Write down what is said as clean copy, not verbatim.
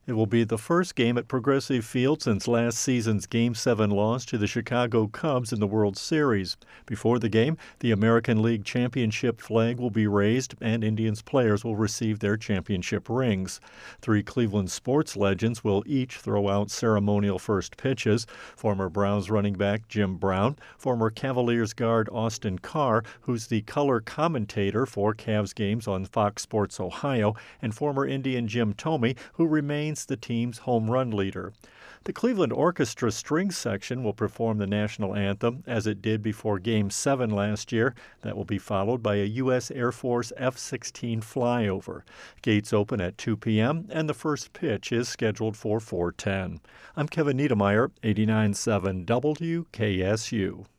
It will be the first game at Progressive Field since last season's Game 7 loss to the Chicago Cubs in the World Series. Before the game, the American League Championship flag will be raised and Indians players will receive their championship rings. Three Cleveland sports legends will each throw out ceremonial first pitches. Former Browns running back Jim Brown, former Cavaliers guard Austin Carr, who's the color commentator for Cavs games on Fox Sports Ohio, and former Indian Jim Thome, who remains the team's home run leader. The Cleveland Orchestra Strings Section will perform the national anthem as it did before Game 7 last year. That will be followed by a U.S. Air Force F-16 flyover. Gates open at 2 p.m. and the first pitch is scheduled for 4:10. I'm Kevin Niedermeyer, 89.7 WKSU.